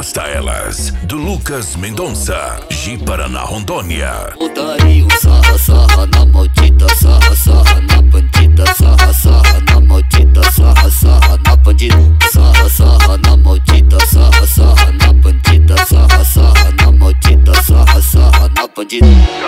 Basta Elas, do Lucas Mendonça, Ji Paraná, Rondônia. Putaria, sarra, sarra na maldita, sarra, sarra na bandida, sarra, sarra na maldita, sarra, sarra na bandida, sarra, sarra na maldita, sarra, sarra na bandida, sarra, sarra na maldita, sarra, sarra na bandida.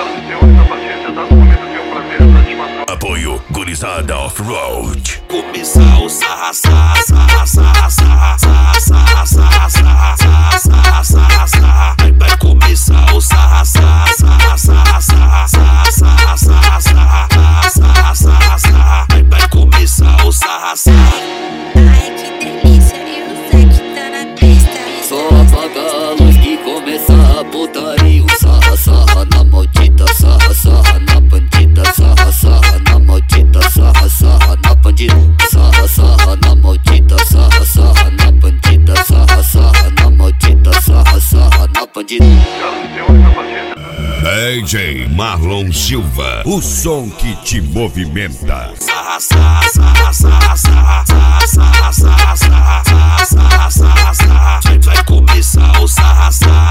Apoio Gurizada Off-Road. Começar o sarra, sarra, sarra, sarra, sarra, sarra, sarra, sarra, sarra, sarra, sarra, sarra. Vai começar o sarra, sarra, sarra, sarra, sarra, sarra, sarra, sarra, sarra, sarra, sarra, sarra. Vai começar o sarra, sarra. Ai, que delícia, e o Zé que tá na pista. Só apaga a luz que começa a putaria. Sarra, sarra na maldita, sarra, sarra na bandida, sarra, sarra na maldita, sarra, sarra na bandida, sarra, sarra na maldita, sarra, sarra na bandida, sarra, sarra na maldita, sarra, sarra na bandida. DJ Marlon Silva, o som que te movimenta. Sarra, sarra, sarra, sarra, sarra, sarra, sarra, sarra, sarra, sarra, sarra, sarra. Vai começar o sarra, sarra.